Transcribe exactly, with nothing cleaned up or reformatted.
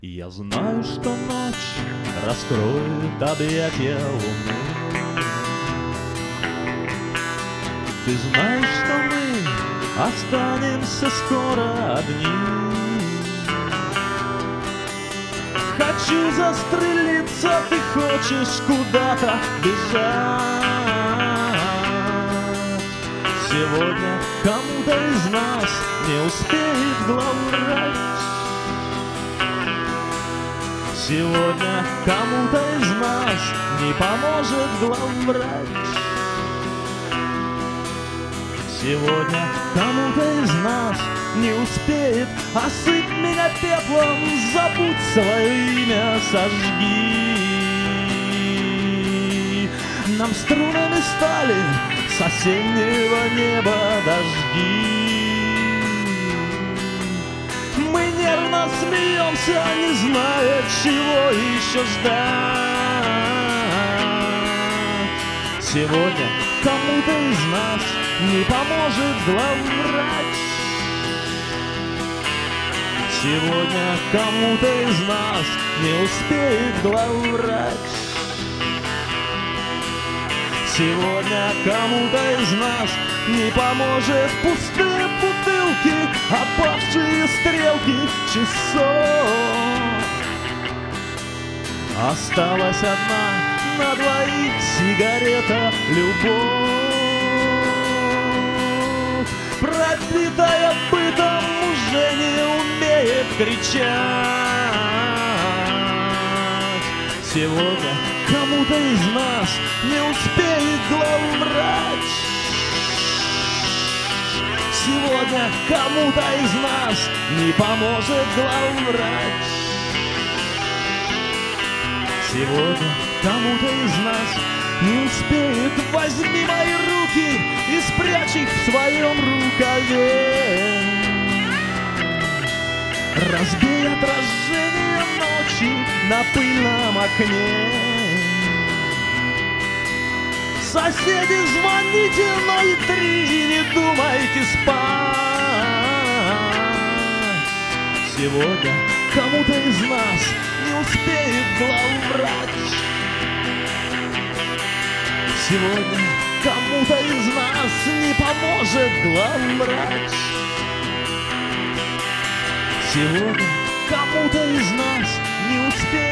Я знаю, что ночь раскроет объятия луны. Ты знаешь, что мы останемся скоро одни. Хочу застрелиться, ты хочешь куда-то бежать. Сегодня кому-то из нас не успеет главврач. Сегодня кому-то из нас не поможет главврач. Сегодня кому-то из нас не успеет. Осыпь меня пеплом, забудь свое имя, сожги. Нам струнами стали с осеннего неба дожди. Мы нервно смеемся, не зная, чего еще ждать. Сегодня кому-то из нас не поможет главврач. Сегодня кому-то из нас не успеет главврач. Сегодня кому-то из нас не поможет пустые бутылки, опавшие стрелки часов. Осталась одна на двоих сигарета любовь, пропитая бытом, уже не умеет кричать. Сегодня кому-то из нас не успеет главврач. Сегодня кому-то из нас не поможет главврач. Сегодня кому-то из нас не успеет. Возьми мои руки и спрячь их в своем рукаве. Разбей отражение ночи на пыльном окне. Соседи, звоните ноль три и не думайте спать. Сегодня кому-то из нас не успеет главврач. Сегодня кому-то из нас не поможет главврач. Сегодня кому-то из нас не успеет